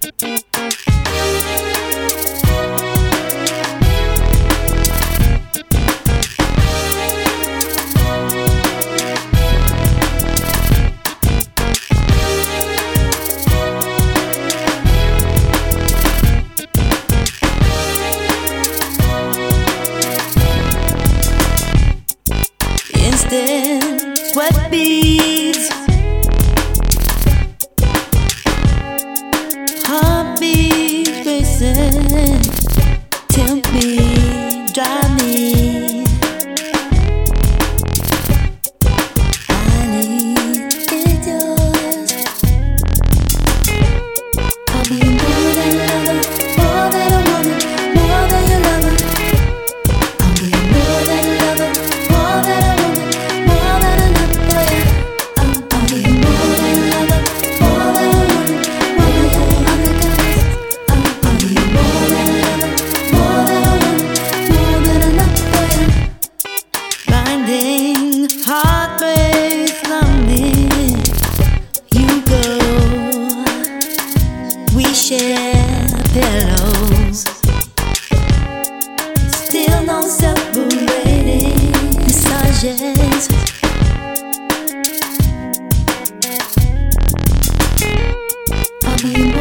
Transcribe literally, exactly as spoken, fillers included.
Instant sweat beads, heartbeat racing, tempt me, drive me. I need yours. I'll be more than a lover, more than a woman, more than your lover. I'll be more than a lover, more than a woman, more than enough for you. I'll, I'll be more than a lover, more than a woman, more than your undercovers. I'll, I'll be more than a lover, more than a woman, more than enough for you. Blinding heartbreaks lonely, you go. We share pillows, still no separating massages. I'll be